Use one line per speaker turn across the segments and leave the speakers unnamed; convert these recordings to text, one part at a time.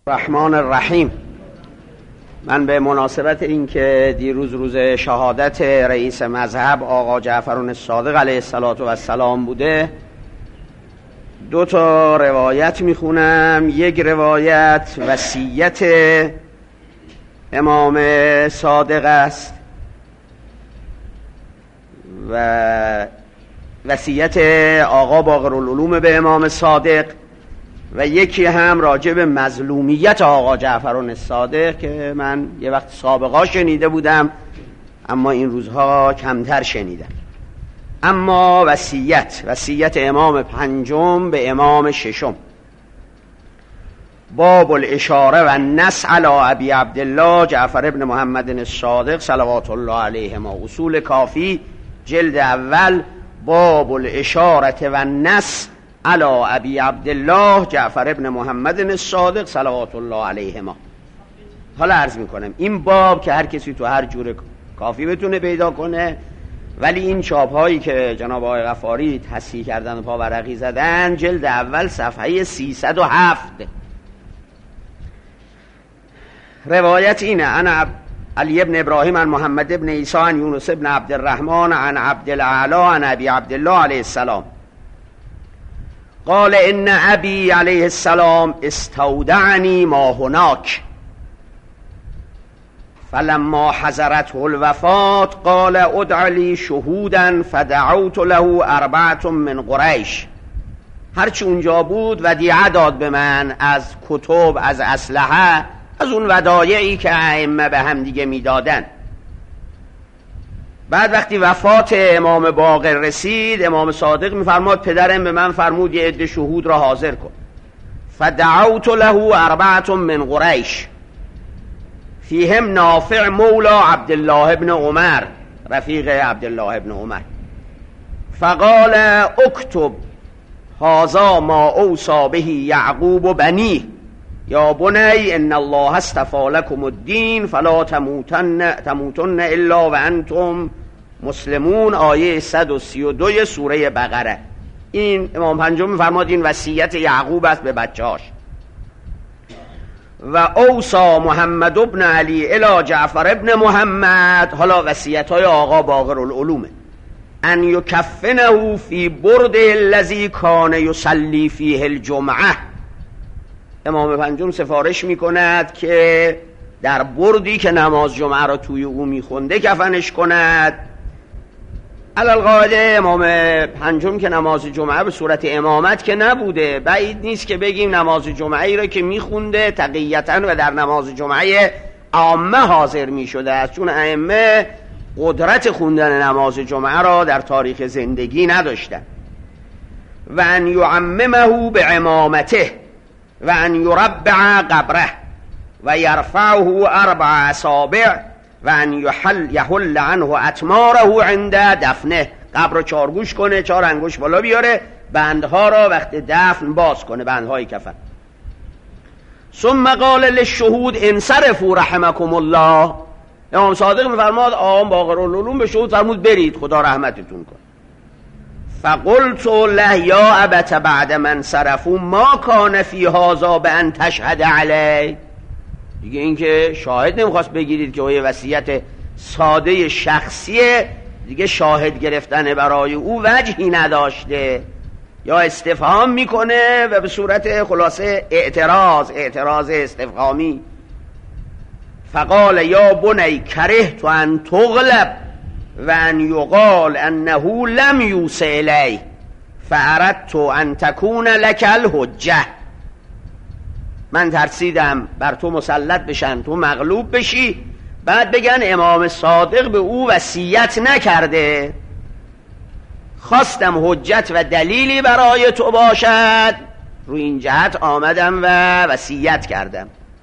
الرحمن الرحیم. من به مناسبت اینکه دیروز روز شهادت رئیس مذهب آقا جعفر الصادق علیه السلام بوده، دو تا روایت میخونم. یک روایت وصیت امام صادق است و وصیت آقا باقرالعلوم به امام صادق، و یکی هم راجع به مظلومیت آقا جعفر الصادق که من یه وقت سابقا شنیده بودم اما این روزها کمتر شنیدم. اما وصیت امام پنجم به امام ششم: باب الاشاره و النص علی ابی عبدالله جعفر ابن محمد الصادق صلوات الله علیهما. اصول کافی جلد اول. باب الاشاره و النص علی ابی عبدالله جعفر ابن محمد الصادق صلوات الله علیهما. حالا عرض میکنم این باب که هر کسی تو هر جور کافی بتونه پیدا کنه، ولی این چاپ هایی که جناب آقای غفاری تصحیح کردن و پاورقی زدن، جلد اول صفحه 307. روایت اینه: انا علی ابن ابراهیم عن محمد ابن عیسی عن یونس ابن عبد الرحمن عن عبد الاعلی عن ابی عبدالله علیه السلام قال ان ابی علیه السلام استودعنی ما هناک فلما حضرته الوفات قال ادع لی شهودا فدعوت له 4 من قریش. هرچی اونجا بود ودیعه داد به من از کتب، از اسلحه، از اون ودایعی که ائمه به هم دیگه میدادن. بعد وقتی وفات امام باقر رسید، امام صادق میفرماد پدرم به من فرمود یه عده شهود را حاضر کن. فدعوت له 4 من قریش فیهم نافع مولا عبدالله ابن عمر رفیق عبدالله ابن عمر. فقال اکتب هذا ما اوصى به یعقوب و بنیه یا بنی ان الله اصطفى لكم الدین فلا تموتن الا وانتم مسلمون. آیه 132 سوره بقره. این امام پنجم می‌فرماد این وصیت یعقوب است به بچه‌هاش. و اوصى محمد ابن علی الی جعفر ابن محمد، حالا وصیت‌های آقا باقرالعلومه، ان یکفنه فی برده الذی کان یصلی فیه الجمعه. امام پنجم سفارش میکند که در بردی که نماز جمعه را توی او میخونده کفنش کند. علالقاعده امام پنجم که نماز جمعه به صورت امامت که نبوده، بعید نیست که بگیم نماز جمعه ای را که میخونده تقییتاً و در نماز جمعه عامه حاضر میشده است، چون ائمه قدرت خوندن نماز جمعه را در تاریخ زندگی نداشتن. و ان یعممه به امامته و ان یربع قبره و یرفعه 4 اصابع و ان یحل عنه اتماره عند دفنه. قبر رو 4 گوش کنه، 4 انگشت بالا بیاره، بندها را وقت دفن باز کنه، بندهای کفن. ثم قال للشهود انصرفوا رحمكم الله. امام صادق میفرماد آقا باقرالعلوم به شهود فرمود برید خدا رحمتتون کن. فقلت له یا ابت بعد من صرفوا ما کان فی هذا بان تشهد علی. دیگه این که شاهد نمیخواست بگیرید که یه وصیت ساده شخصیه، دیگه شاهد گرفتن برای او وجهی نداشته، یا استفهام میکنه و به صورت خلاصه اعتراض استفهامی. فقال یا بنی کرهت ان تغلب و ان یقال انه لم یوص الیه فاردت ان تکون لک الحجه. من ترسیدم بر تو مسلط بشن، تو مغلوب بشی، بعد بگن امام صادق به او وصیت نکرده. خواستم حجت و دلیلی برای تو باشد، رو این جهت آمدم و وصیت کردم.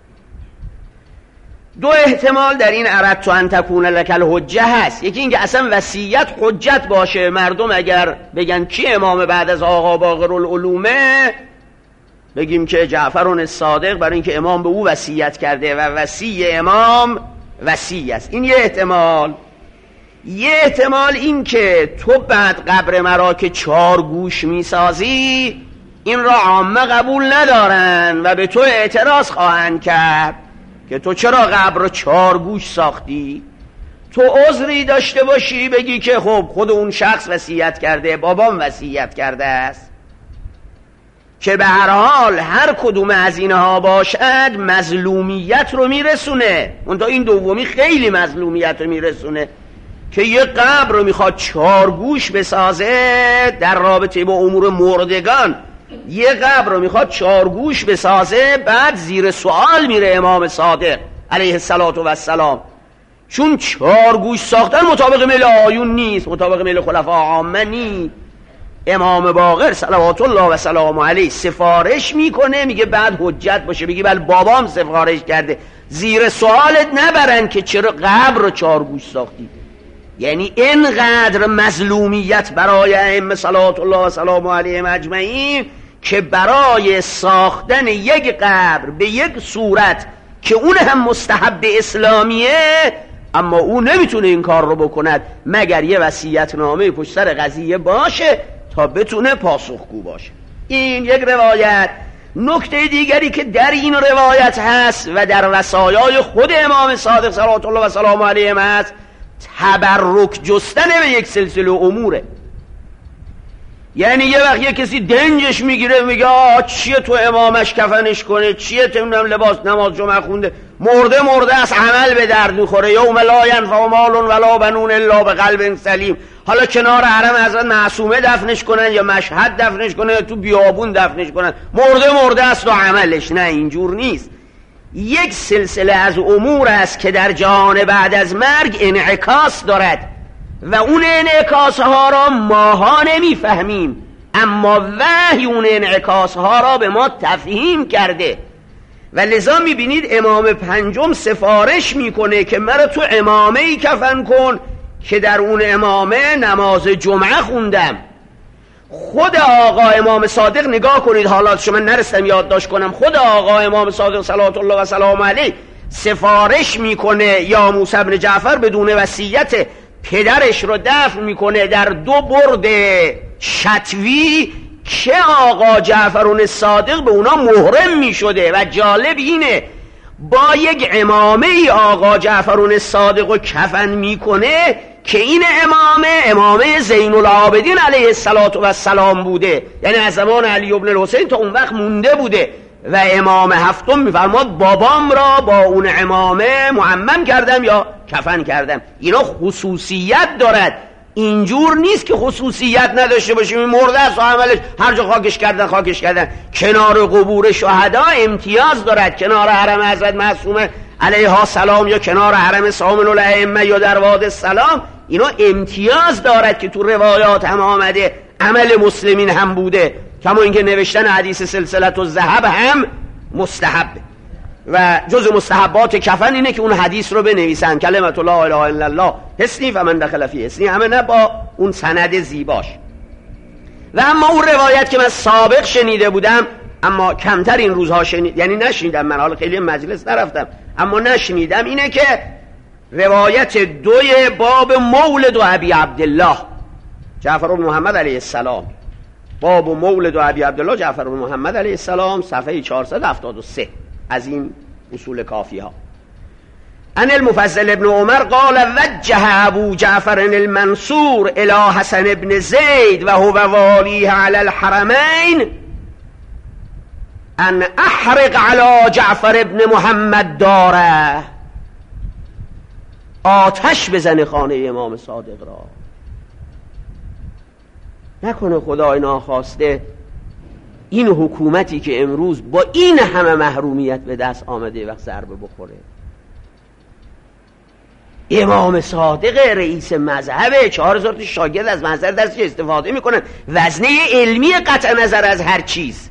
2 احتمال در این اردت ان تکون لک الحجه هست. یکی اینکه اصلا وصیت حجت باشه، مردم اگر بگن کی امام بعد از آقا باقرالعلومه، بگیم که جعفر الصادق، برای اینکه امام به او وصیت کرده و وصی امام وصی است. این یه احتمال. یه احتمال این که تو بعد قبر مرا که 4 گوش میسازی، این را عامه قبول ندارن و به تو اعتراض خواهند کرد که تو چرا قبر رو 4 گوش ساختی؟ تو عذری داشته باشی بگی که خب خود اون شخص وصیت کرده، بابام وصیت کرده است، که به هر حال هر کدوم از اینها باشد مظلومیت رو میرسونه. اون تا این دومی خیلی مظلومیت رو میرسونه که یه قبر رو میخواد 4 گوش بسازه در رابطه با امور مردگان، یه قبر رو میخواد 4 گوش بسازه، بعد زیر سوال میره امام صادق علیه السلام، چون 4 گوش ساختن مطابق میل آیون نیست، مطابق میل خلفاء عامه نیست. امام باقر صلوات الله و سلام علیه سفارش میکنه، میگه بعد حجت باشه بگی بله بابام سفارش کرده، زیر سوالت نبرن که چرا قبر رو 4 گوش ساختی. یعنی اینقدر مظلومیت برای ائمه صلوات الله و سلام علیهم اجمعین که برای ساختن یک قبر به یک صورت که اون هم مستحب اسلامیه، اما اون نمیتونه این کار رو بکند مگر یه وصیت‌نامه پشت سر قضیه باشه تا بتونه پاسخگو باشه. این یک روایت. نکته دیگری که در این روایت هست و در وصایای خود امام صادق صلوات الله و سلام علیهم هست، تبرک جستن به یک سلسله اموره. یعنی یه وقت یه کسی دنجش میگیره میگه چیه تو امامش کفنش کنه، چیه تو لباس نماز جمعه خونده، مرده است، عمل به درد میخوره، یوم لا ینفع مال ولا بنون الا بقلب سلیم. حالا کنار حرم حضرت معصومه دفنش کنن یا مشهد دفنش کنن یا تو بیابون دفنش کنن، مرده است و عملش. نه، اینجور نیست. یک سلسله از امور است که در جهان بعد از مرگ انعکاس دارد و اون انعکاس ها را ماها نمیفهمیم، اما وحی اون انعکاس ها را به ما تفهیم کرده و لذا میبینید امام پنجم سفارش میکنه که مرا تو امامه ای کفن کن که در اون امامه نماز جمعه خوندم. خود آقا امام صادق نگاه کنید حالاتشو، من نرستم یادداشت کنم، خود آقا امام صادق صلوات الله و سلام علیه سفارش میکنه یا موسی بن جعفر بدون وصیت پدرش رو دفن میکنه در 2 برد شتوی که آقا جعفر صادق به اونا محرم میشده. و جالب اینه با یک امامه ای آقا جعفر صادق رو کفن میکنه که این امامه زین العابدین علیه السلام بوده، یعنی از زمان علی ابن الحسین تا اون وقت مونده بوده. و امام هفتم میفرماد بابام را با اون امامه معمم کردم یا کفن کردم. اینا خصوصیت دارد، اینجور نیست که خصوصیت نداشته باشیم. این مرده است و عملش هر جا خاکش کردن. کنار قبور شهدا امتیاز دارد، کنار حرم حضرت معصومه علیها السلام یا کنار حرم سامن الائمه یا در واد السلام، اینا امتیاز دارد که تو روایات هم آمده، عمل مسلمین هم بوده، کما اینکه نوشتن حدیث سلسله الذهب هم مستحب و جز مستحبات کفن اینه که اون حدیث رو بنویسن، کلمت لا اله الا الله حسنی فمن دخل فی حسنی، همه نه با اون سند زیباش. و اما اون روایت که من سابق شنیده بودم اما کمتر این روزها یعنی نشنیدم، من حالا خیلی مجلس نرفتم اما نشنیدم، اینه که روایت 2 باب مولد ابی عبدالله جعفر بن محمد علیه السلام، باب مولد ابی عبدالله جعفر بن محمد علیه السلام، صفحه 473 از این اصول کافی ها. ان المفضل ابن عمر قال وجه ابو جعفر المنصور الى حسن ابن زید و هو والیه علی الحرمین ان احرق علی جعفر ابن محمد داره، آتش بزنه خانه امام صادق را. نکنه خدای ناخواسته این حکومتی که امروز با این همه محرومیت به دست آمده وقت ضربه بخوره. امام صادق رئیس مذهب، 4000 تا شاگرد از محضر درسش استفاده میکنن، وزنه علمی قطع نظر از هر چیز،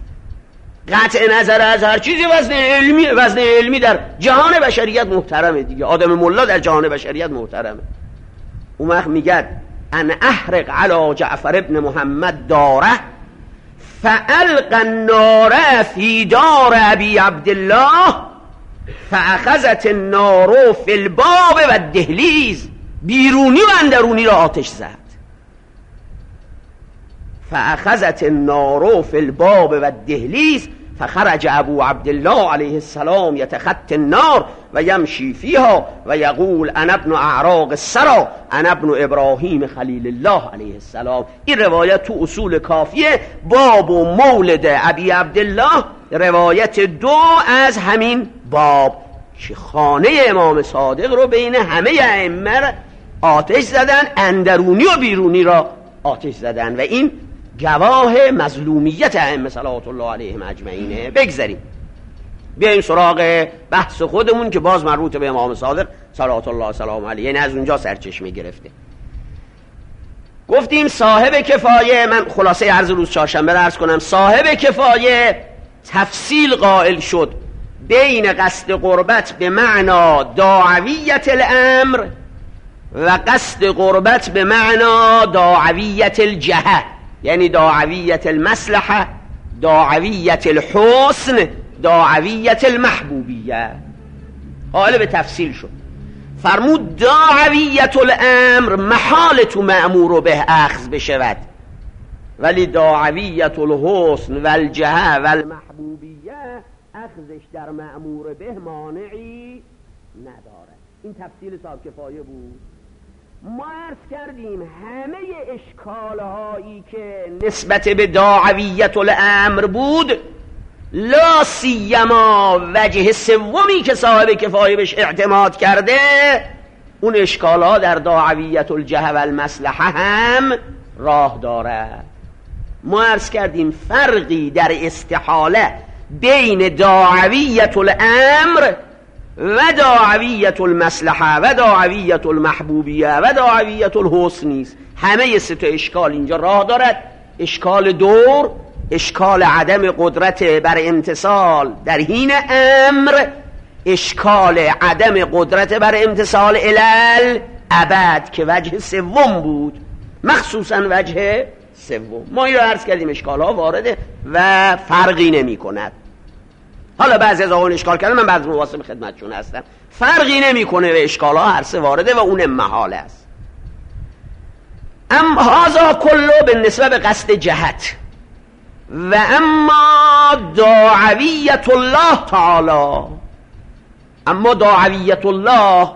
وزن علمی در جهان بشریت محترمه دیگه، آدم ملا در جهان بشریت محترمه. اون وقت میگه ان احرق علی جعفر ابن محمد داره فالق النار فی دار ابی عبدالله فاخذت النار فی الباب و الدهلیز، بیرونی و اندرونی را آتش زد. فاخذت النار فی الباب و الدهلیز فخرج ابو عبدالله علیه السلام یتخطی النار و یمشی فیها و یقول انا ابن اعراق السرا انا ابن ابراهیم خلیل الله علیه السلام. این روایت تو اصول کافیه، باب و مولد ابی عبدالله، روایت 2 از همین باب که خانه امام صادق رو بین همه ائمه آتش زدن، اندرونی و بیرونی را آتش زدن و این گواه مظلومیت ائمه صلوات الله علیهم اجمعینه. بگذاریم بیایم سراغ بحث خودمون که باز مربوط به امام صادق صلوات الله سلام علیه، یعنی از اونجا سرچشمه گرفته. گفتیم صاحب کفایه، من خلاصه عرض روز چهارشنبه رو عرض کنم، صاحب کفایه تفصیل قائل شد بین قصد قربت به معنا داعویت الامر و قصد قربت به معنا داعویت الجهه، یعنی داعویت المصلحه، داعویت الحسن، داعویت المحبوبیه. قائل به تفصیل شد، فرمود داعویت الامر محال تو مأمور به اخذ بشود، ولی داعویت الحسن و الجهه و المحبوبیه اخذش در مأمور به مانعی نداره. این تفصیل صاحب کفایه بود. ما عرض کردیم همه اشکالهایی که نسبت به داعویت الامر بود، لا سیما وجه سومی که صاحب کفایه بهش اعتماد کرده، اون اشکالها در داعویت الجهه و المصلحه هم راه دارد. ما عرض کردیم فرقی در استحاله بین داعویت الامر و داعویت المصلحه و داعویت المحبوبیه و داعویت الحسن نیست. همه 3 تا اشکال اینجا راه دارد. اشکال دور، اشکال عدم قدرت بر امتثال در حین امر، اشکال عدم قدرت بر امتثال الال ابد که وجه سوم بود، مخصوصا وجه سوم. ما این رو عرض کردیم اشکالها وارده و فرقی نمی کند. حالا بعضی از آقایون اشکال کردن، من بعضی مواصل خدمتشون هستم، فرقی نمی کنه و اشکالها هر 3 وارده و اون محال است. هذا کلو به نسبت به قصد جهت. و اما داعویت الله تعالی، اما داعویت الله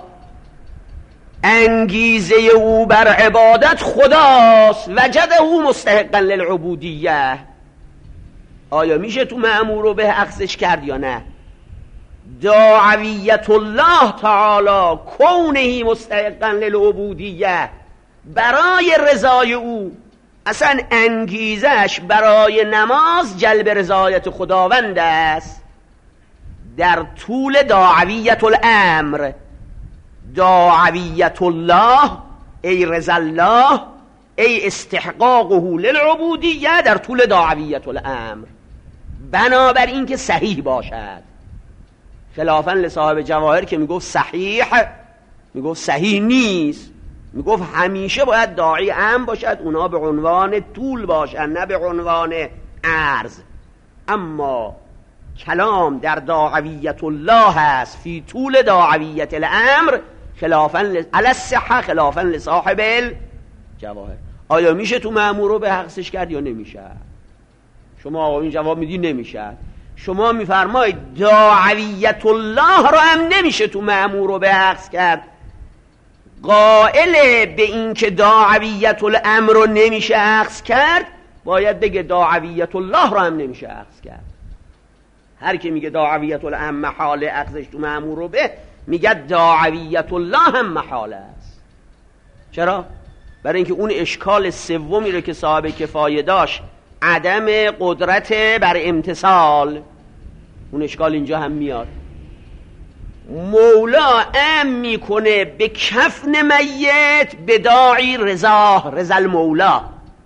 انگیزه او بر عبادت خداست، وجده مستحقا للعبودیه. آیا میشه تو مأمور به اخذش کرد یا نه؟ داعویت الله تعالی کونه مستحقا للعبودیه، برای رضای او، اصلا انگیزش برای نماز جلب رضایت خداوند است. در طول داعویت الامر، داعویت الله ای رضا الله ای استحقاقه للعبودیه در طول داعویت الامر، بنابر این که صحیح باشد، خلافاً لصاحب جواهر که میگفت صحیح، میگفت صحیح نیست، میگفت همیشه باید داعی عام باشد، اونا به عنوان طول باشن نه به عنوان عرض. اما کلام در داعویت الله هست فی طول داعویت الامر، خلافاً علی الصحه، خلافاً لصاحب الجواهر. آیا میشه تو مأمور رو به حقش کرد یا نمیشه؟ شما آقایون جواب میدی نمیشه. شما میفرمایید داعویت الله رو هم نمیشه تو مأمور رو به حقش کرد. قائل به این که داعویت الامر رو نمیشه اخذ کرد باید بگه داعویت الله رو هم نمیشه اخذ کرد. هر کی میگه داعویت الامر محاله اخذش تو مأمور رو به، میگه داعویت الله هم محاله است. چرا؟ برای اینکه اون اشکال سومی رو که صاحب کفایه داشت، عدم قدرت بر امتثال، اون اشکال اینجا هم میاد. مولا ام میکنه به کفن میت به داعی رضا، رضا المولا.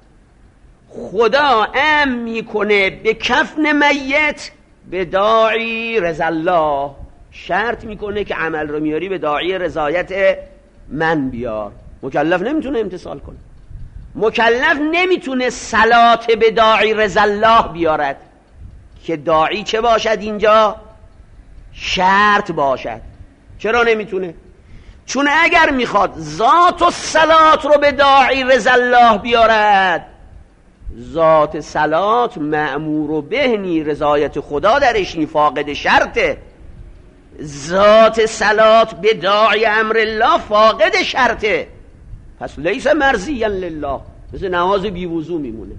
خدا ام میکنه به کفن میت به داعی رضا الله، شرط میکنه که عمل رو میاری به داعی رضایت من بیار. مکلف نمیتونه امتثال کنه، مکلف نمیتونه صلات به داعی رضا الله بیارد که داعی چه باشد اینجا؟ شرط باشد. چرا نمیتونه؟ چون اگر میخواد ذات و صلات رو به داعی رضا الله بیارد، ذات صلات مأمور و به نی، رضایت خدا درش نی، فاقد شرطه. ذات صلات به داعی امر الله فاقد شرطه، پس لیس مرضیا لله، مثل نماز بی وضو میمونه.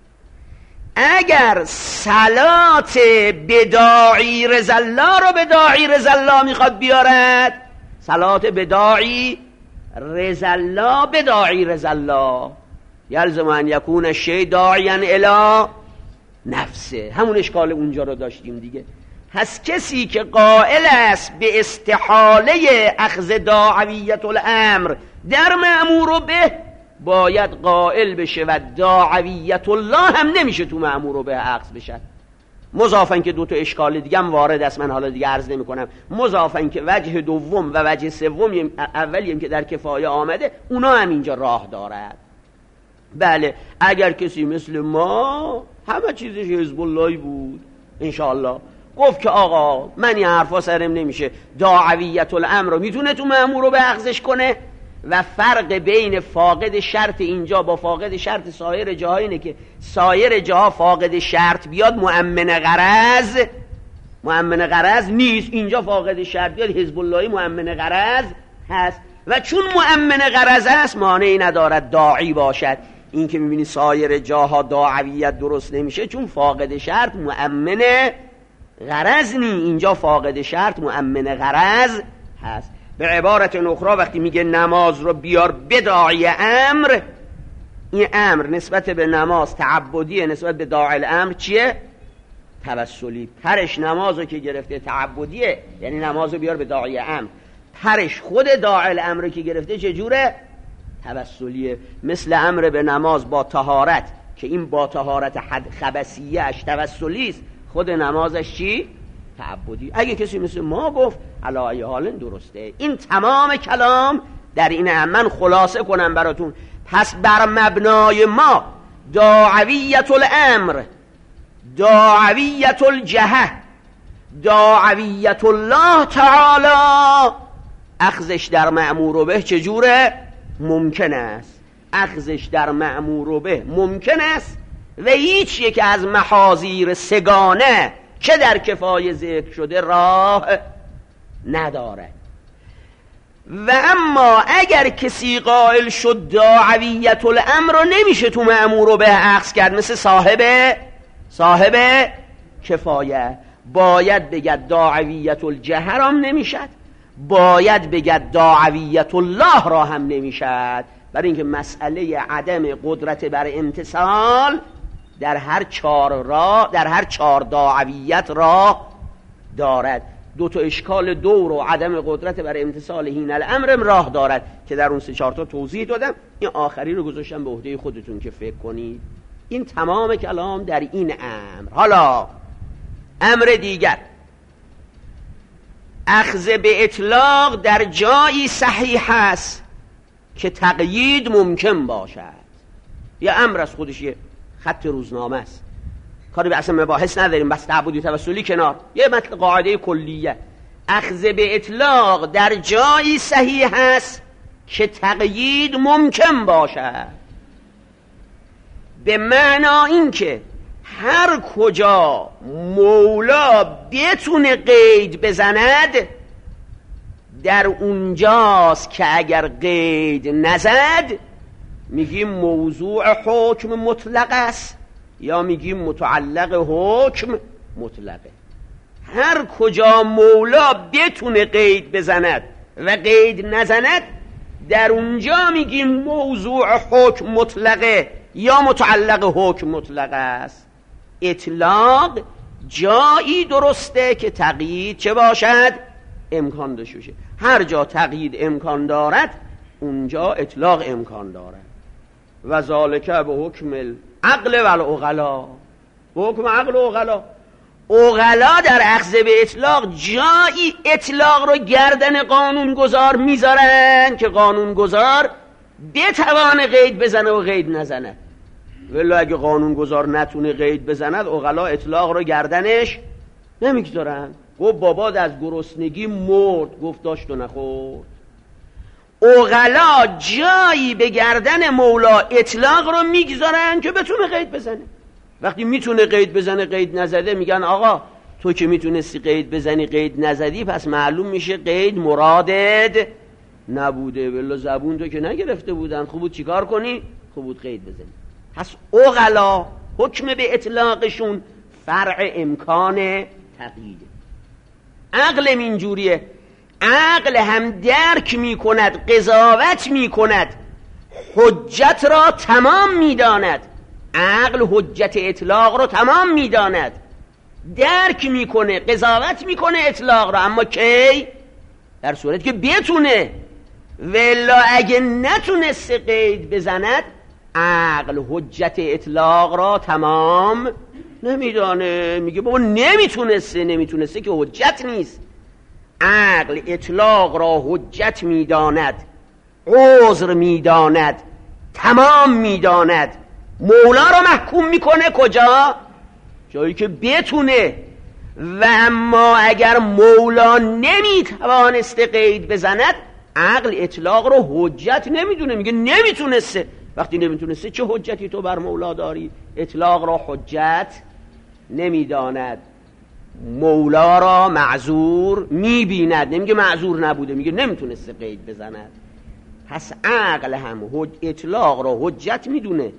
اگر صلات بداعی رضا الله رو به داعی رضا الله میخواد بیارد، صلات بداعی رضا الله به داعی رضا الله، یلزم ان یکون الشیء داعیا الی نفسه. همون اشکال اونجا رو داشتیم دیگه. پس کسی که قائل است به استحاله اخذ داعویت الامر در مأمور به، باید قائل بشه و داعویت الله هم نمیشه تو مأمور به اخذ بشه. مضافاً که دو تا اشکال دیگه هم وارد است، من حالا دیگه عرض نمی کنم. مضافاً که وجه دوم و وجه سوم اولیم که در کفایه آمده، اونا هم اینجا راه دارد. بله اگر کسی مثل ما همه چیزش حزب اللهی بود انشاءالله، گفت که آقا من این حرفا سرم نمیشه، داعویت الامر رو میتونه تو مأمور رو به اخذش کنه، و فرق بین فاقد شرط اینجا با فاقد شرط سایر جاها اینه که سایر جاها فاقد شرط بیاد مؤمن غرض نیست، اینجا فاقد شرط بیاد حزب اللهی مؤمن غرض هست. و چون مؤمن غرض است مانعی ندارد داعی باشد. این که میبینی سایر جاها داعویت درست نمیشه چون فاقد شرط مؤمن غرض نی، اینجا فاقد شرط مؤمن غرض هست. به عبارت اخرى وقتی میگه نماز رو بیار بداعی امر، این امر نسبت به نماز تعبدیه، نسبت به داعی الامر چیه؟ توسلی. پرش نماز رو که گرفته تعبدیه، یعنی نماز رو بیار به داعی امر. پرش خود داعی الامر که گرفته چجوره؟ توسلیه. مثل امر به نماز با طهارت که این با طهارت خبثیه اش توسلی است، خود نمازش چی؟ تعبدی. اگه کسی مثل ما گفت علی ای حال درسته. این تمام کلام در این من خلاصه کنم براتون. پس بر مبنای ما داعویت الامر، داعویت الجهه، داعویت الله تعالی، اخذش در مأمور به چجوره؟ ممکن است. اخذش در مأمور به ممکن است و هیچ یک از محاذیر سگانه که در کفایه ذکر شده راه نداره. و اما اگر کسی قائل شد داعویت الامر رو نمیشه تو مأمور به اخذ کرد، مثل صاحب کفایه، باید بگد داعویت الجهر هم نمیشد، باید بگد داعویت الله را هم نمیشد، برای اینکه مسئله عدم قدرت بر امتثال در هر چهار داعویت را دارد. دو تا اشکال دور و عدم قدرت بر امتثال هین الامر راه دارد که در اون 3-4 تا توضیح دادم. این آخری رو گذاشتم به عهده خودتون که فکر کنید. این تمام کلام در این امر. حالا امر دیگر، اخذ به اطلاق در جایی صحیح است که تقیید ممکن باشد. یه امر از خودش یه خط روزنامه است، کاری به اصلا مباحث نداریم، بس تعبدی توسلی کنار، یه مطلب قاعده کلیه. اخذ به اطلاق در جایی صحیح است که تقیید ممکن باشد، به معنا این که هر کجا مولا بتونه قید بزند در اونجاست که اگر قید نزد میگیم موضوع حکم مطلق است یا میگیم متعلق حکم مطلقه. هر کجا مولا بتونه قید بزند و قید نزند در اونجا میگیم موضوع حکم مطلقه یا متعلق حکم مطلقه است. اطلاق جایی درسته که تقیید چه باشد؟ امکان داشته باشه. هر جا تقیید امکان دارد اونجا اطلاق امکان دارد. و ذالک به حکم العقل و العقلا، به حکم عقل و عقلا. عقلا در اخذ به اطلاق جایی اطلاق رو گردن قانونگذار میذارن که قانونگذار بتوانه قید بزنه و قید نزنه. ولی اگه قانونگذار نتونه قید بزند عقلا اطلاق رو گردنش نمیگذارن. گفت بابا از گرسنگی مرد، گفت داشت و نخورد. عقلا جایی به گردن مولا اطلاق رو میگذارن که بتونه قید بزنه. وقتی میتونه قید بزنه قید نزده میگن آقا تو که میتونستی قید بزنی قید نزدی، پس معلوم میشه قید مرادت نبوده، ولی زبون تو که نگرفته بودن، خوب بود چیکار کنی؟ خوب بود قید بزنی. پس عقلا حکم به اطلاقشون فرع امکان تقییده. عقل اینجوریه، عقل هم درک میکند، قضاوت میکند، حجت را تمام میداند. عقل حجت اطلاق را تمام میداند، درک میکنه، قضاوت میکنه اطلاق را، اما کی؟ در صورتی که بتونه. ولا اگه نتونسته قید بزند، عقل حجت اطلاق را تمام نمیدانه، میگه بابا نمیتونسته که حجت نیست. عقل اطلاق را حجت میداند، عذر میداند، تمام میداند. مولا را محکوم میکنه کجا؟ جایی که بتونه. و اما اگر مولا نمیتوانسته قید بزند، عقل اطلاق را حجت نمیدونه، میگه نمیتونسته. وقتی نمیتونسته چه حجتی تو بر مولا داری؟ اطلاق را حجت نمیداند، مولا را معذور میبیند، نمیگه معذور نبوده، میگه نمیتونسته قید بزند. پس عقل هم اطلاق را حجت میدونه،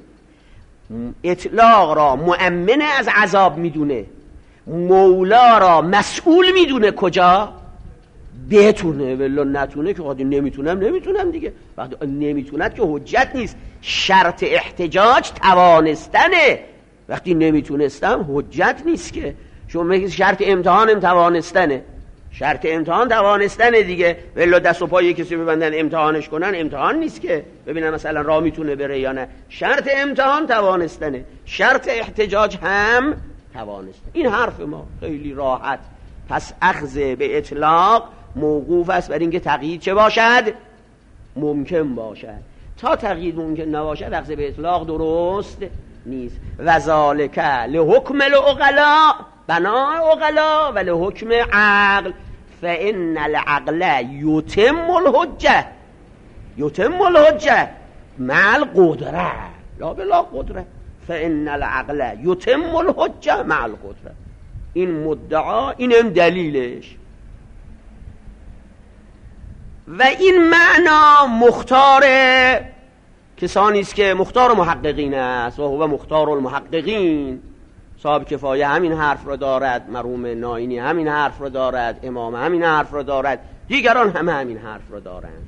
اطلاق را مؤمن از عذاب میدونه، مولا را مسئول میدونه کجا؟ بتونه. ولی نتونه که وقتی نمیتونم دیگه. وقتی نمیتوند که حجت نیست. شرط احتجاج توانستنه، وقتی نمیتونستم حجت نیست که. شما میگید شرط امتحان توانستنه، شرط امتحان توانستنه دیگه. ولی دست و پای کسی ببندن امتحانش کنن، امتحان نیست که ببینن مثلا راه میتونه بره یا نه. شرط امتحان توانستنه، شرط احتجاج هم توانستنه. این حرف ما خیلی راحت. پس اخذ به اطلاق موقوف است بر اینکه تقیید چه باشد؟ ممکن باشد. تا تقیید ممکن نباشد اخذ به اطلاق درست نیست. و ذالک لحکم العقلاء، بنا عقلا و لحکم عقل، فان العقل یتم الحجه مع القدره لا بلا قدره. فان العقل یتم الحجه مع القدره. این مدعا، اینم دلیلش. و این معنا مختار کسانی است که مختار محققین است، و هو مختار المحققین. صاحب کفایه همین حرف را دارد، مرحوم ناینی همین حرف را دارد، امام همین حرف را دارد، دیگران همه همین حرف را دارند.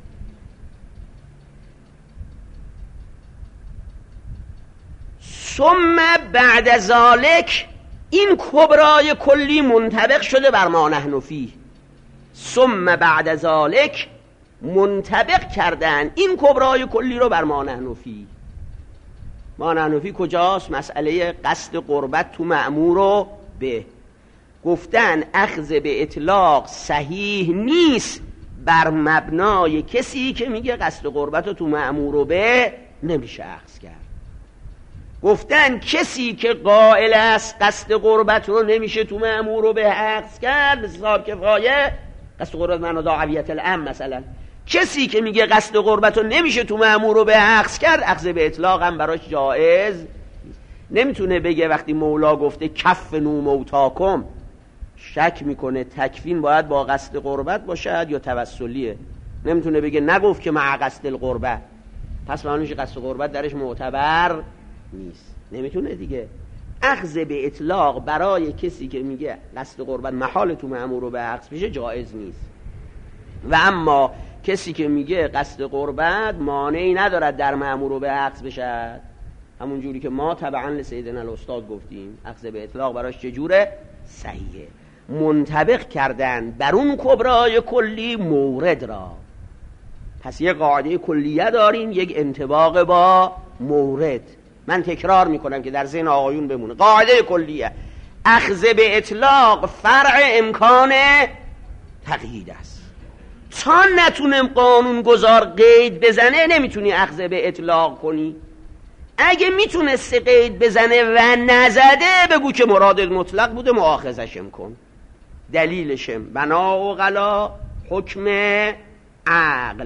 ثم بعد ذالک، این کبرای کلی منطبق شده بر ما نحن فیه. ثم بعد ذالک منطبق کردن این کبرای کلی رو بر ما نحن فیه. ما نحن فیه کجاست؟ مسئله قصد قربت تو مأمور و به. گفتن اخذ به اطلاق صحیح نیست بر مبنای کسی که میگه قصد قربت رو تو مأمور و به نمیشه اخذ کرد. گفتن کسی که قائل است قصد قربت رو نمیشه تو مأمور و به اخذ کرد، صاحب کفایه، قصد قربت معنا داعیت الامر مثلا، کسی که میگه قصد قربت رو نمیشه تو مأمور رو به اخذ کرد، اخذ به اطلاق هم براش جائز نمیتونه بگه. وقتی مولا گفته کفنوا موتاکم، شک میکنه تکفین باید با قصد قربت باشد یا توسلیه. نمیتونه بگه نگفت که مع قصد القربت، پس معنیش قصد قربت درش معتبر نیست. نمیتونه دیگه. اخذ به اطلاق برای کسی که میگه قصد قربت محال تو مأمور رو به اخذ بشه جایز نیست. و اما کسی که میگه قصد قربت مانعی ندارد در مأمور رو به اخذ بشه، همون جوری که ما طبعا لسیدنا الاستاد گفتیم اخذ به اطلاق براش چجوره؟ صحیحه. منطبق کردن بر اون کبرای کلی مورد را. پس یه قاعده کلیه داریم، یک انطباق با مورد. من تکرار میکنم که در ذهن آقایون بمونه. قاعده کلیه اخذ به اطلاق فرع امکان تقیید است. تا نتونم قانون گذار قید بزنه نمیتونی اخذ به اطلاق کنی. اگه میتونسته قید بزنه و نزده بگو که مراد مطلق بوده، مؤاخذشم کن. دلیلشم بنا عقلا حکم عقل،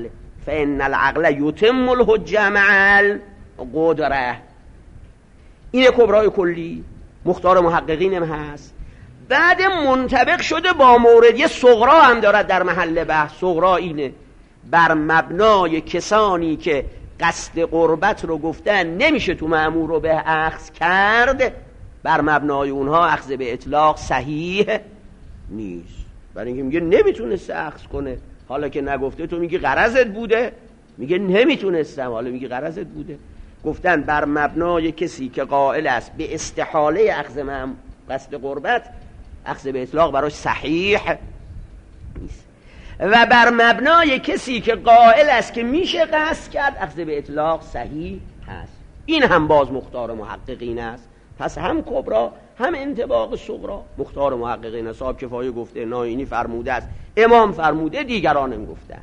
فان العقل یتم الحجه مع القدره. این کبرای کلی مختار محققین هم هست. بعد منطبق شده با مورد یه صغرا هم دارد در محل بحث. صغرا اینه بر مبنای کسانی که قصد قربت رو گفتن نمیشه تو مأمور رو به اخذ کرد، بر مبنای اونها اخذ به اطلاق صحیح نیست. برای اینکه میگه نمیتونسته اخذ کنه، حالا که نگفته تو میگی غرضت بوده، میگه نمیتونستم، حالا میگی غرضت بوده. گفتن بر مبنای کسی که قائل است به استحاله اخذ قصد قربت، اخذ به اطلاق براش صحیح نیست، و بر مبنای کسی که قائل است که میشه قصد کرد، اخذ به اطلاق صحیح هست. این هم باز مختار محققین است. پس هم کبرا هم انطباق صغرا مختار محققین. صاحب کفایه گفته، ناینی فرموده است، امام فرموده، دیگران هم گفتن.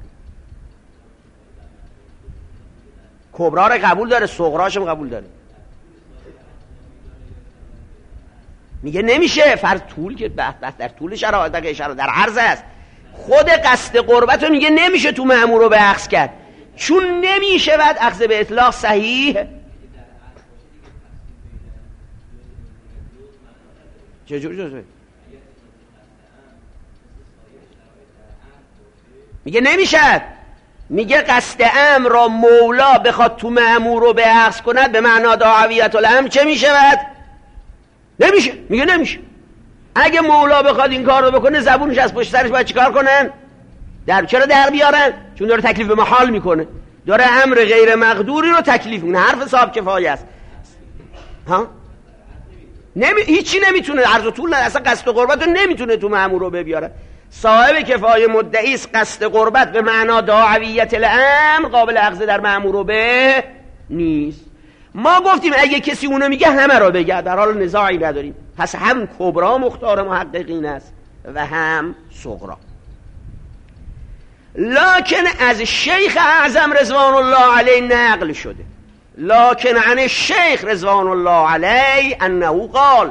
کبرا رو قبول داره، صغراش هم قبول داره. میگه نمیشه، فرض طول که بحث در طول شرایط در عرض است. خود قصد قربت رو میگه نمیشه تو مأمور رو به اخذ کرد، چون نمیشه بعد اخذ به اطلاق صحیح. چجور میگه نمیشه، میگه قصد امر را مولا بخواد تو مأمور رو به اخذ کند به معنا دعویت الامر چه میشه بعد؟ نمیشه. میگه نمیشه. اگه مولا بخواد این کار رو بکنه، زبونش از پشت سرش باید چیکار کنن؟ چرا در بیارن؟ چون داره تکلیف به محال میکنه، داره امر غیر مقدوری رو تکلیف میکنه. حرف صاحب کفایه است. ها؟ هیچی نمیتونه، عرض و طول اصلا قصد قربت رو نمیتونه تو مأمور رو بیاره. صاحب کفایه مدعی است قصد قربت به معنا دعویت الامر قابل اخذ در مأمور رو به نیست. ما گفتیم اگه کسی اونو میگه همه رو بگه، در حال نزاعی نداریم. پس هم کبرا مختار محققین است و هم صغرا. لکن از شیخ اعظم رضوان الله علیه نقل شده، لکن عن الشیخ رضوان الله علیه انه قال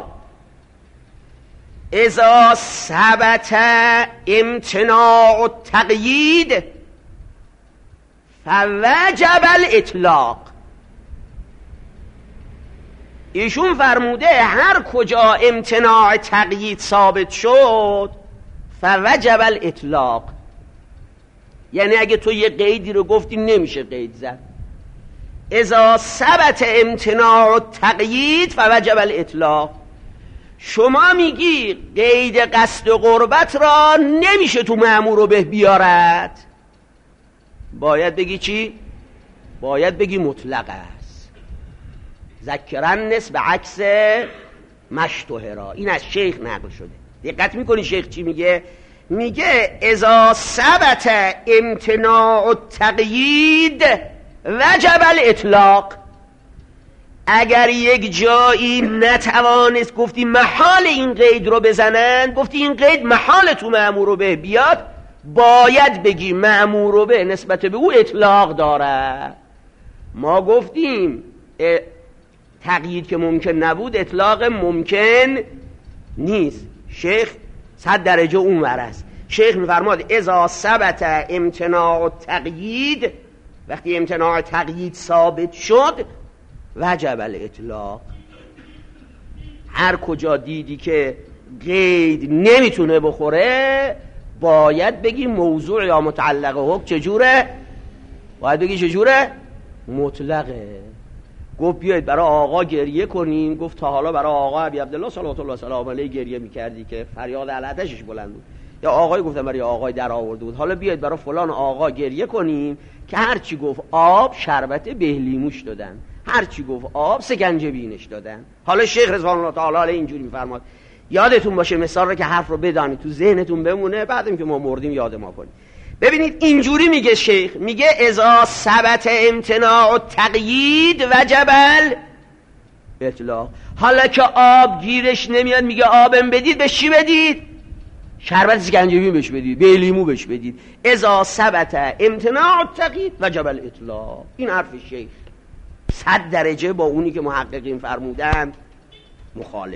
اذا ثبت امتناع التقیید فوجب الاطلاق. ایشون فرموده هر کجا امتناع تقیید ثابت شد فوجب الاطلاق، یعنی اگه تو یه قیدی رو گفتی نمیشه قید زد. اذا ثبت امتناع التقیید فوجب الاطلاق. شما میگی قید قصد قربت را نمیشه تو مأمور رو به بیارد، باید بگی چی؟ باید بگی مطلق است. ذکرنس به عکس مشتهرا. این از شیخ نقل شده. دقت میکنی شیخ چی میگه؟ میگه اذا ثبت امتناع التقیید وجب الاطلاق. اگر یک جایی نتوانست، گفتی محال این قید رو بزنن، گفتی این قید محال تو مأمور رو به بیاد، باید بگی مأمور رو به نسبت به او اطلاق داره. ما گفتیم تقیید که ممکن نبود اطلاق ممکن نیست. شیخ 100 درجه اونور است. شیخ میفرماد اذا ثبت امتناع التقیید، وقتی امتناع تقیید ثابت شد وجب الاطلاق. هر کجا دیدی که قید نمیتونه بخوره باید بگی موضوع یا متعلق حکم چجوره؟ باید بگی چجوره؟ مطلقه. گفت بیاید برای آقا گریه کنیم. گفت تا حالا برای آقا ابی عبدالله صلوات الله سلام علیه گریه میکردی که فریاد علتشش بلند بود، یا آقای گفتم برای آقای در آورده بود، حالا بیاید برای فلان آقا گریه کنیم که هرچی گفت آب شربت بهلیموش دادن، هرچی گفت آب سکنجبینش دادن. حالا شیخ رضوان الله تعالی علیه اینجوری میفرماد. یادتون باشه مثال رو که حرف رو بدانید تو ذهنتون بمونه، بعدم که ما مردیم یاد ما کنید. ببینید اینجوری میگه شیخ، میگه اذا ثبت امتناع التقیید وجب الاطلاق. حالا که آب گیرش نمیاد میگه آبم بدید، به چی بدید؟ شربت سکنجبین بهش بدید، به لیمو بهش بدید. اذا ثبت امتناع التقیید وجب الاطلاق. این حرف شیخ 100 درجه با اونی که محققین فرمودند مخالف.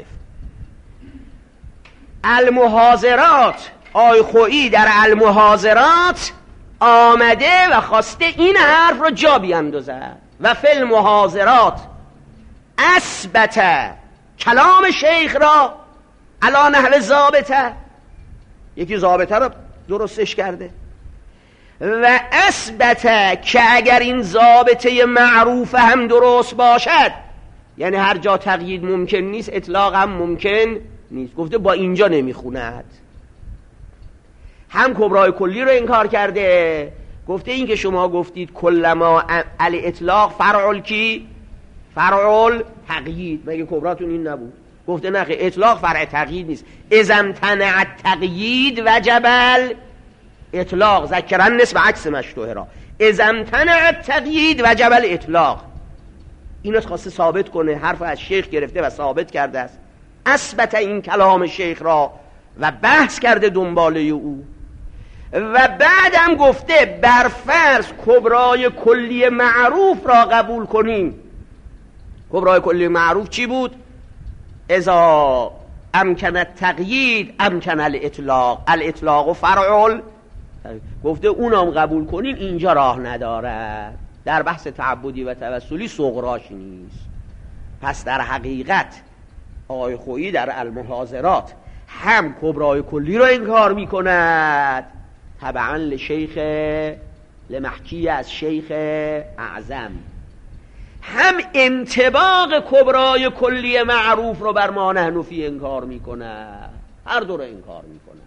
المحاضرات، آی خویی در المحاضرات آمده و خواسته این حرف رو جا بیندازد. و فی المحاضرات اثبت کلام شیخ را علی نحو ضابطه، یکی ضابطه رو درستش کرده، و اثبت که اگر این ضابطه معروف هم درست باشد، یعنی هر جا تقیید ممکن نیست اطلاق هم ممکن نیست، گفته با اینجا نمیخوند. هم کبرای کلی رو انکار کرده، گفته این که شما گفتید کلما علی اطلاق فرع کی؟ فرع تقیید، مگه کبراتون این نبود؟ گفته نه، اطلاق فرع تقیید نیست. اذا امتنع التقیید وجب اطلاق، ذکرن نسب عکس مشروعه را، اذا امتنع التقیید وجب الاطلاق. اینو خواسته ثابت کنه، حرف از شیخ گرفته و ثابت کرده است. اثبت این کلام شیخ را و بحث کرده دنباله او. و بعدم گفته بر فرض کبرای کلی معروف را قبول کنیم. کبرای کلی معروف چی بود؟ اذا امکن التقیید امکن الاطلاق، الاطلاق و فرع. گفته اونم قبول کنین، اینجا راه ندارد، در بحث تعبدی و توسلی صغراش نیست. پس در حقیقت آقای خویی در المحاضرات هم کبرای کلی رو انکار می کند تبعا لشیخ لمحکی از شیخ اعظم، هم انطباق کبرای کلی معروف رو بر ما نحن فیه انکار می کند. هر دو رو انکار می کند.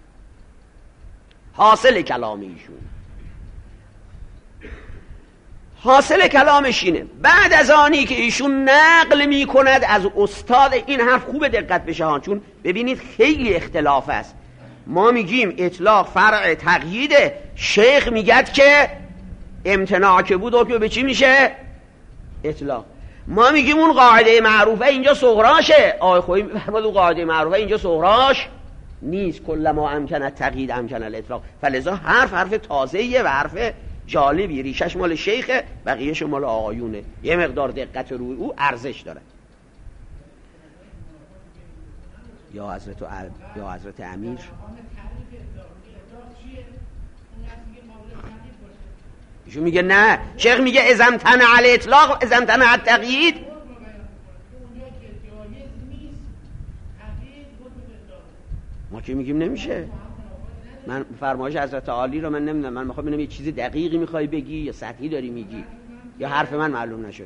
حاصل کلام ایشون، حاصل کلامش اینه بعد از آنی که ایشون نقل می کند از استاد، این حرف خوب دقت بشه ها، چون ببینید خیلی اختلاف است. ما میگیم اطلاق فرع تقییده، شیخ میگد که امتناع که بود حکم به چی میشه؟ اطلاق. ما میگیم اون قاعده معروفه اینجا صغراشه، آقای خویی میفرماد اون قاعده معروفه اینجا صغراش نیست، کلما امکن التقیید امکن الاطلاق. فلذا حرف تازه‌ایه و حرف جالبی، ریشش مال شیخه، بقیه‌ش مال آقایونه، یه مقدار دقت روی او ارزش داره. یا حضرت امیر ایشون میگه نه، شیخ میگه اذا امتنع الاطلاق اذا امتنع التقیید. ما که میگیم نمیشه. من فرمایش حضرت عالی رو من نمیدونم، من میخوام ببینم یه چیز دقیقی میخوای بگی یا سطحی داری میگی یا حرف من معلوم نشده.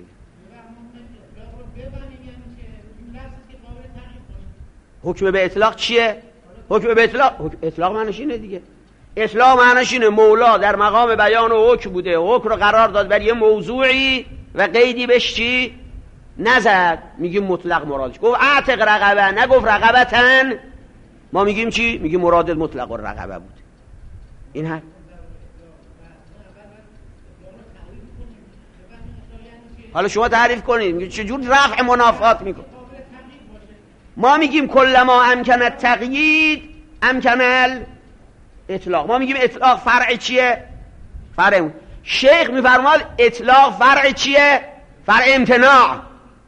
حکم به اطلاق چیه؟ حکم به اطلاق معنیش اینه دیگه. اطلاق معنیش اینه مولا در مقام بیان و حکم بوده، حکم رو قرار داد بر یه موضوعی و قیدی بهش چی نزد، میگیم مطلق مرادش. گفت اعتق رقبه، نگفت رقبتن، ما میگیم چی؟ میگیم مراد مطلق الرقبه بود. این هر حالا شما تعریف کنید، میگید چجور رفع منافات میکن. ما میگیم کلما امکن التقیید امکن الاطلاق. ما میگیم اطلاق فرع چیه؟ فرع اون. شیخ میفرماد اطلاق فرع چیه؟ فرع امتناع.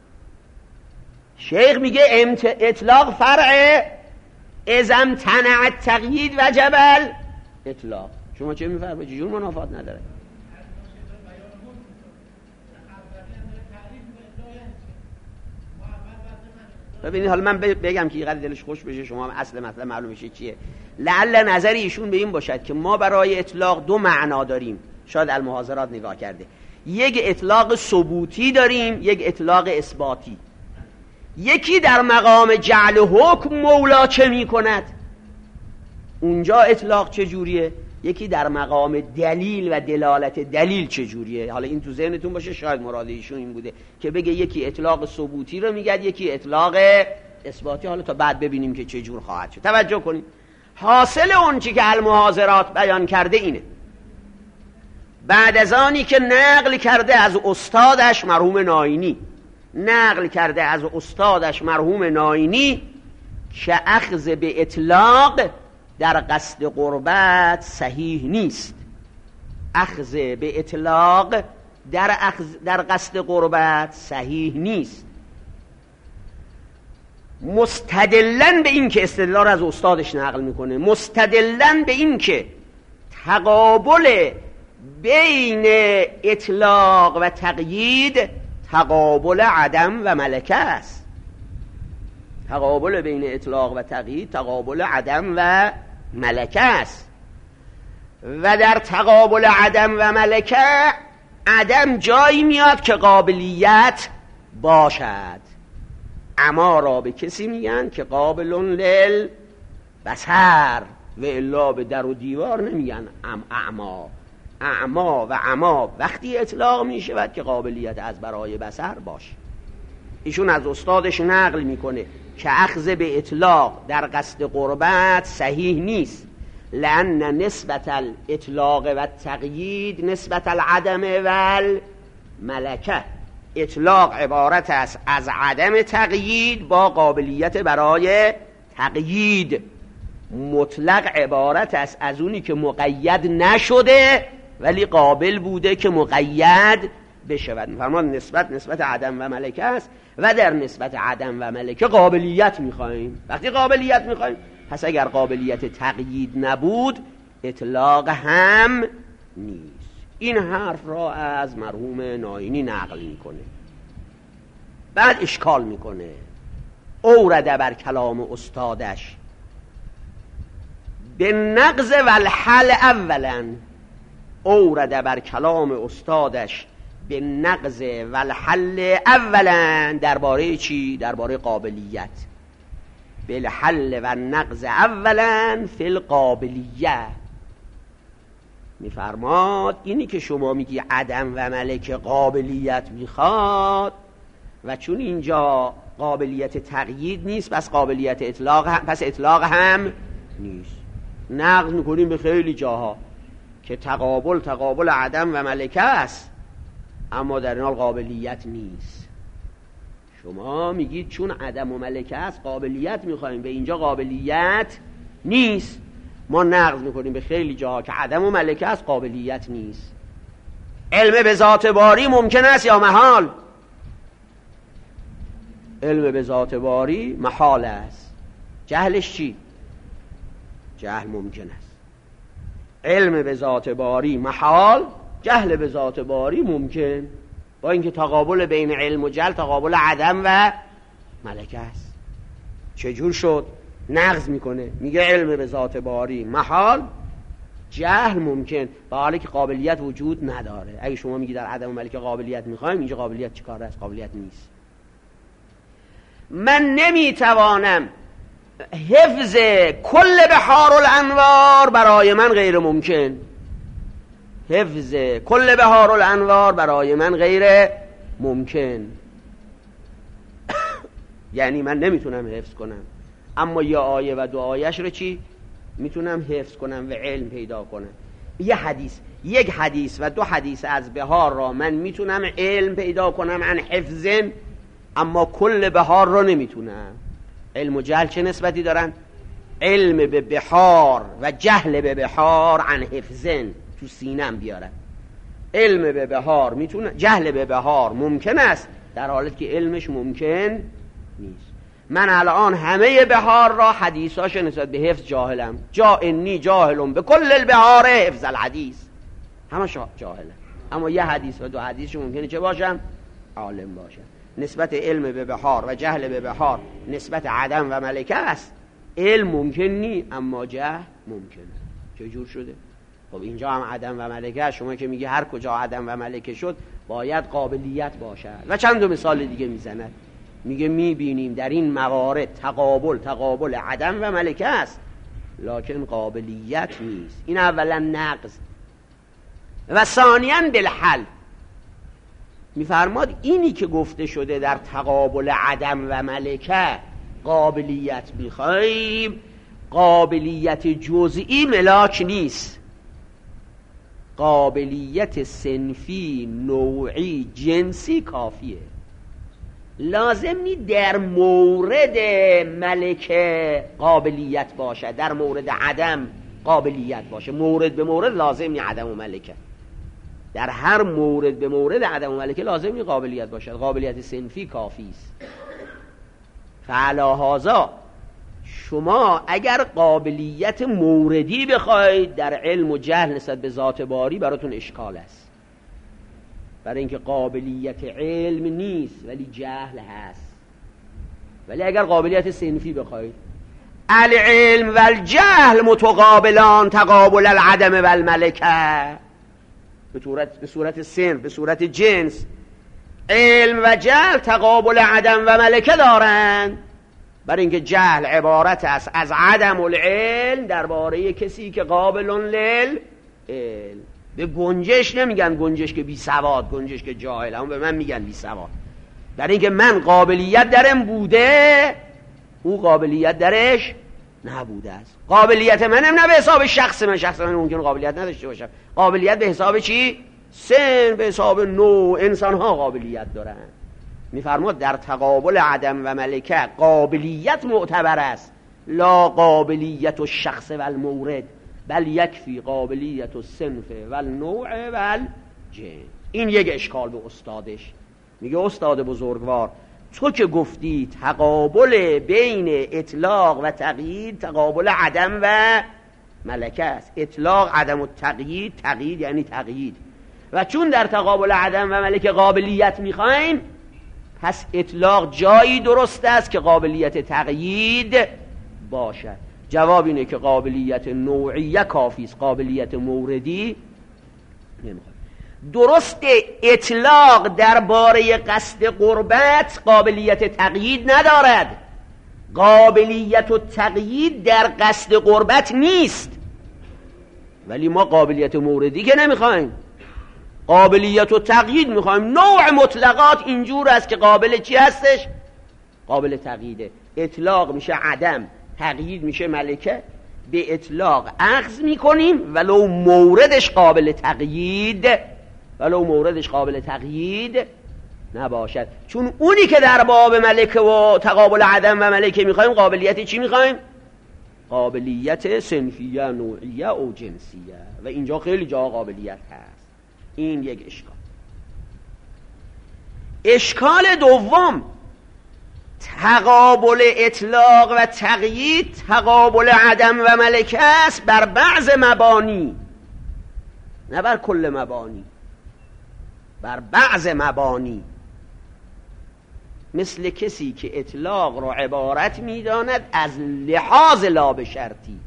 شیخ میگه اطلاق فرع اذا امتنع التقیید وجب الاطلاق. شما چه میفرمایید؟ چجور منافات نداره؟ ببینید حالا من بگم که اینقدر دلش خوش بشه، شما هم اصل مطلب معلوم بشه چیه. لعل نظر ایشون به این باشد که ما برای اطلاق دو معنا داریم، شاید المحاضرات نگاه کرده. یک اطلاق ثبوتی داریم، یک اطلاق اثباتی. یکی در مقام جعل حکم مولا چه می کند، اونجا اطلاق چجوریه، یکی در مقام دلیل و دلالت دلیل چجوریه. حالا این تو ذهنتون باشه، شاید مراد ایشون این بوده که بگه یکی اطلاق ثبوتی رو میگه، یکی اطلاق اثباتی. حالا تا بعد ببینیم که چجور خواهد شد. توجه کنید، حاصل اون چی که المحاضرات بیان کرده اینه. بعد از آنی که نقل کرده از استادش مرحوم ناینی، که اخذ به اطلاق در قصد قربت صحیح نیست. اخذ به اطلاق در قصد قربت صحیح نیست. مستدلن به این که استدلال از استادش نقل میکنه، مستدلن به این که تقابل بین اطلاق و تقیید تقابل عدم و ملکه است. تقابل بین اطلاق و تقیید تقابل عدم و ملکه است. و در تقابل عدم و ملکه عدم جایی میاد که قابلیت باشد. اما را به کسی میگن که قابل للبصر، و الا به در و دیوار نمیگن اعما. اعما و اما وقتی اطلاق میشود که قابلیت از برای بصر باشه. ایشون از استادش نقل میکنه که اخذ به اطلاق در قصد قربت صحیح نیست، لأن نسبت الاطلاق و تقیید نسبت العدم و الملکه. اطلاق عبارت است از عدم تقیید با قابلیت برای تقیید. مطلق عبارت است از اونی که مقید نشده ولی قابل بوده که مقید بشود. فرمان نسبت عدم و ملکه است و در نسبت عدم و ملکه قابلیت میخوایم. وقتی قابلیت میخوایم پس اگر قابلیت تقیید نبود اطلاق هم نیست. این حرف را از مرحوم ناینی نقل میکنه. بعد اشکال میکنه. اورده بر کلام استادش به نقض و الحل اولا. اورده بر کلام استادش به نقض و الحل اولا. درباره چی؟ درباره قابلیت. بالحل و نقض اولا فی القابلیه. میفرماد اینی که شما میگی عدم و ملکه قابلیت میخواد و چون اینجا قابلیت تقیید نیست پس قابلیت اطلاق هم نیست. نقض میکنیم به خیلی جاها که تقابل عدم و ملکه است اما در این حال قابلیت نیست. شما میگید چون عدم و ملکه است قابلیت میخوایم، به اینجا قابلیت نیست. ما نقض میکنیم به خیلی جاها که عدم و ملکه است قابلیت نیست. علم به ذات باری ممکن است یا محال؟ علم به ذات باری محال است. جهلش چی؟ جهل ممکن است. علم به ذات باری محال، جهل به ذات باری ممکن. با اینکه تقابل بین علم و جهل تقابل عدم و ملکه است. چجور شد؟ نقض میکنه میگه علم به ذات باری محال، جهل ممکن، با حالی که قابلیت وجود نداره. اگه شما میگی در عدم و ملکه قابلیت میخوایم، اینجا قابلیت چی کار است؟ قابلیت نیست. من نمیتوانم حفظ کل بحار الانوار برای من غیر ممکن. حفظ کل بحار الانوار برای من غیر ممکن. یعنی من نمیتونم حفظ کنم، اما یه آیه و دو آیهش رو چی؟ میتونم حفظ کنم و علم پیدا کنم. یک حدیث و دو حدیث از بحار را من میتونم علم پیدا کنم عن حفظن، اما کل بحار را نمیتونم. علم و جهل چه نسبتی دارن؟ علم به بحار و جهل به بحار عن حفظن تو سینم بیارن. علم به بحار میتونه، جهل به بحار ممکن است در حالت که علمش ممکن نیست. من الان همه بحار را حدیثاش نسبت به حفظ جاهلم. انی جاهلم به کل البحار حفظ الحدیث، همه جاهلم. اما یه حدیث و دو حدیثش ممکنه چه باشم؟ عالم باشم. نسبت علم به بحار و جهل به بحار نسبت عدم و ملکه است. علم ممکن نی اما جهل ممکنه. چجور شده؟ خب اینجا هم عدم و ملکه. شما که میگی هر کجا عدم و ملکه شد باید قابلیت باشد. و چند دو مثال دیگه میزند. میگه میبینیم در این موارد تقابل عدم و ملکه است لکن قابلیت نیست. این اولا نقض. و ثانیاً بالحل. میفرماد اینی که گفته شده در تقابل عدم و ملکه قابلیت میخوایم، قابلیت جزئی ملاک نیست. قابلیت صنفی نوعی جنسی کافیه. لازم نی در مورد ملکه قابلیت باشه، در مورد عدم قابلیت باشه. مورد به مورد لازم نی عدم و ملکه. در هر مورد به مورد عدم و ملکه لازم نی قابلیت باشه. قابلیت صنفی کافی است. فعلا هذا شما اگر قابلیت موردی بخواید در علم و جهل نسبت به ذات باری براتون اشکال است، برای اینکه قابلیت علم نیست ولی جهل هست. ولی اگر قابلیت صنفی بخواید، العلم و الجهل متقابلان تقابل العدم و الملکه، به صورت صنف، به صورت جنس، علم و جهل تقابل عدم و ملکه دارند. برای اینکه جهل عبارت است از عدم العلم درباره کسی که قابل للعلم. به گنجش نمیگن گنجش که بی سواد، گنجش که جاهل، اما به من میگن بی سواد. برای اینکه من قابلیت درم بوده، او قابلیت درش نبوده است. قابلیت منم نه به حساب شخص من ممکن قابلیت نداشته باشم. قابلیت به حساب چی؟ سن، به حساب نوع. انسان ها قابلیت دارن. میفرماد در تقابل عدم و ملکه قابلیت معتبر است، لا قابلیت الشخص و المورد، بل یکفی قابلیت الصنف و النوع و الجنس. این یک اشکال به استادش. میگه استاد بزرگوار، تو که گفتی تقابل بین اطلاق و تقیید تقابل عدم و ملکه است. اطلاق عدم و تقیید، تقیید یعنی تقیید، و چون در تقابل عدم و ملکه قابلیت میخوایم، پس اطلاق جایی درست است که قابلیت تقیید باشد. جواب اینه که قابلیت نوعیه کافی است، قابلیت موردی نمیخواد. درست اطلاق درباره قصد قربت قابلیت تقیید ندارد. قابلیت و تقیید در قصد قربت نیست، ولی ما قابلیت موردی که نمیخوایم، قابلیت و تقیید میخوایم. نوع مطلقات اینجور است که قابل چی هستش؟ قابل تقییده. اطلاق میشه عدم، تقیید میشه ملکه. به اطلاق اخذ میکنیم ولو موردش قابل تقیید نباشد. چون اونی که در باب ملکه و تقابل عدم و ملکه میخوایم قابلیت چی میخوایم؟ قابلیت صنفیه، نوعیه و جنسیه، و اینجا خیلی جا قابلیت هست. این یک اشکال. اشکال دوم، تقابل اطلاق و تقیید تقابل عدم و ملکه است بر بعض مبانی، نه بر کل مبانی، بر بعض مبانی. مثل کسی که اطلاق را عبارت می‌داند از لحاظ لا به شرطی،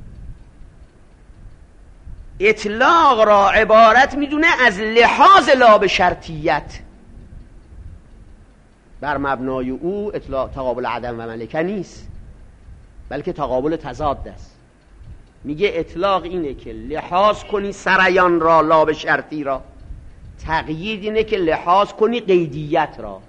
اطلاق را عبارت میدونه از لحاظ لا به شرطیت. بر مبنای او اطلاق تقابل عدم و ملکه نیست، بلکه تقابل تضاد است. میگه اطلاق اینه که لحاظ کنی سریان را، لا به شرطی را. تقیید اینه که لحاظ کنی قیدیت را.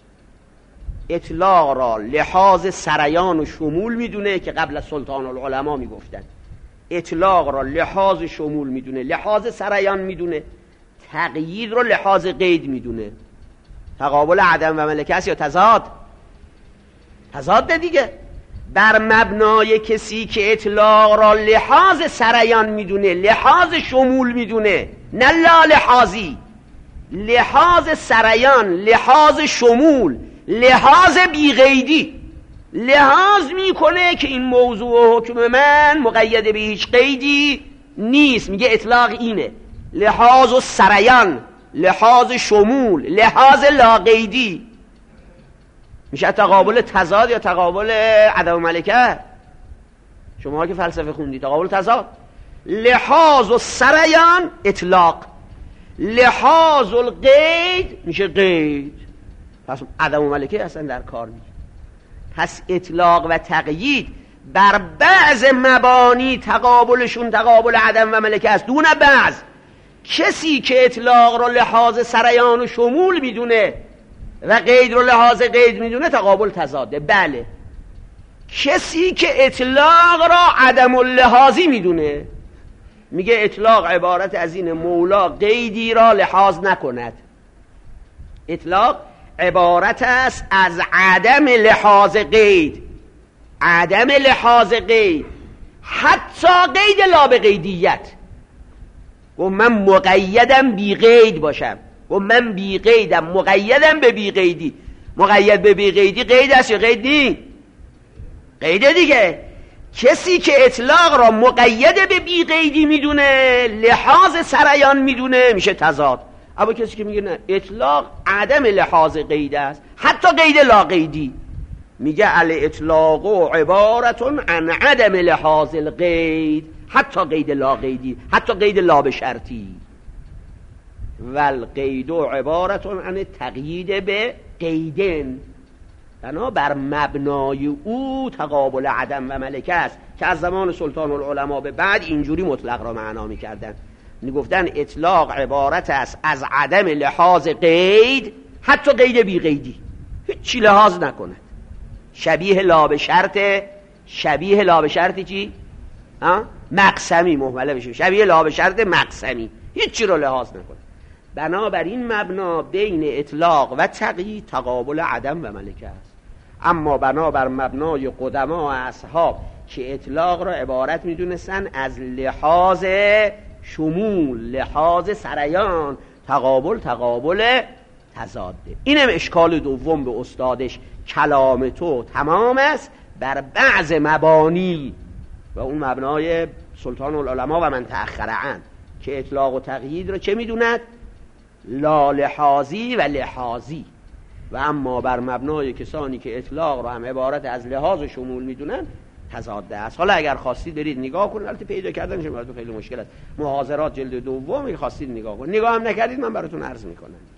اطلاق را لحاظ سریان و شمول میدونه که قبل از سلطان العلماء میگفتن. اطلاق را لحاظ شمول میدونه، لحاظ سریان میدونه. تقیید را لحاظ قید میدونه. تقابل عدم و ملکه است یا تضاد دیگه. بر مبنای کسی که اطلاق را لحاظ سریان میدونه، لحاظ شمول میدونه، نه لا لحاظی، لحاظ سریان، لحاظ شمول، لحاظ بیقیدی، لحاظ میکنه که این موضوع و حکم من مقید به هیچ قیدی نیست. میگه اطلاق اینه، لحاظ و سریان، لحاظ شمول، لحاظ لاقیدی. میشه تقابل تضاد یا تقابل عدم ملکه. شما که فلسفه خوندی، تقابل تضاد. لحاظ و سریان اطلاق، لحاظ القید میشه قید. پس عدم ملکه اصلا در کار نیست. پس اطلاق و تقیید بر بعض مبانی تقابلشون تقابل عدم و ملکه است، دون بعض. کسی که اطلاق رو لحاظ سریان و شمول میدونه و قید رو لحاظ قید میدونه تقابل تضاده. بله. کسی که اطلاق را عدم اللحاظی میدونه، میگه اطلاق عبارت از این مولا قیدی را لحاظ نکند. اطلاق عبارت است از عدم لحاظ قید، عدم لحاظ قید، حتی قید لا به قیدیت. و من مقیدم بی قید باشم، و من بی قیدم مقیدم به بی قیدی. مقید به بی قیدی قید است یا قید نی؟ قیده دیگه. کسی که اطلاق را مقید به بی قیدی میدونه، لحاظ سریان میدونه، میشه تضاد. اما کسی که میگه نه، اطلاق عدم لحاظ قید است، حتی قید لا قیدی، میگه الاطلاق عبارت عن عدم لحاظ القید، حتی قید لا قیدی، حتی قید لا به شرطی. والقید عبارت عن تقیید به قیدن، بنا بر مبنای او تقابل عدم و ملکه است که از زمان سلطان العلماء به بعد اینجوری مطلق را معنا می‌کردن. میگفتن اطلاق عبارت است از عدم لحاظ قید، حتی قید بی قیدی هیچی لحاظ نکنه. شبیه لا به شرط، شبیه لا به شرط چی؟ مقسمی محمله بشه، شبیه لا به شرط مقسمی، هیچی رو لحاظ نکنه. بنابراین مبنا بین اطلاق و تقیید تقابل عدم و ملکه است. اما بنابر مبنای قدما و اصحاب که اطلاق را عبارت میدونستن از لحاظ شمول، لحاظ سریان، تقابل تضاده. اینم اشکال دوم به استادش، کلام تو تمام است بر بعض مبانی و اون مبنای سلطان العلماء و من تأخر عن که اطلاق و تقیید را چه میدوند؟ لا لحاظی و لحاظی. و اما بر مبنای کسانی که اطلاق را هم عبارت از لحاظ شمول میدونن تضاده است. حالا اگر خواستید برید نگاه کنید، البته پیدا کردنش براتون خیلی مشکل است، محاضرات جلد دوم، اگه خواستید نگاه کنید، نگاه هم نکردید من براتون عرض میکنم.